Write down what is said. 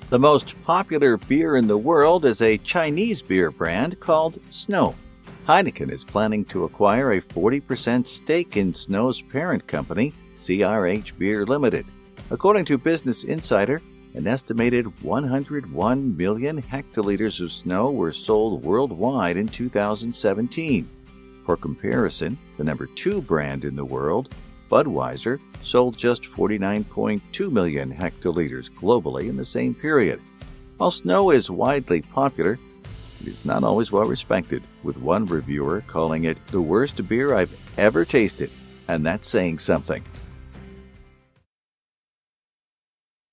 The most popular beer in the world is a Chinese beer brand called Snow. Heineken is planning to acquire a 40% stake in Snow's parent company, CRH Beer Limited. According to Business Insider, an estimated 101 million hectoliters of Snow were sold worldwide in 2017. For comparison, the number 2 brand in the world, Budweiser, sold just 49.2 million hectoliters globally in the same period. While Snow is widely popular, it is not always well respected, with one reviewer calling it the worst beer I've ever tasted, and that's saying something.